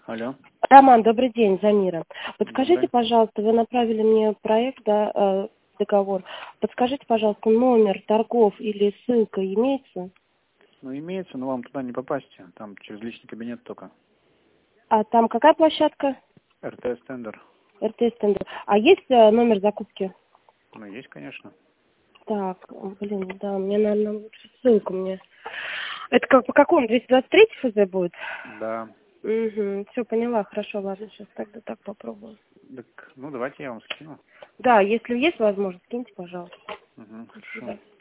Алло. Роман, добрый день, Замира. Подскажите, Добрый. пожалуйста, вы направили мне проект, да, договор. Подскажите, пожалуйста, номер торгов или ссылка имеется? Ну, имеется, но вам туда не попасть. Там через личный кабинет только. А там какая площадка? РТС тендер. РТС тендер. А есть номер закупки? Ну, есть, конечно. Так, блин, да, мне, наверное, лучше ссылку мне. Это как, по какому? 223 ФЗ будет? Да. Угу, все, поняла, хорошо, ладно, сейчас тогда так попробую. Так, ну, давайте я вам скину. Да, если есть возможность, киньте, пожалуйста. Угу, хорошо. Спасибо.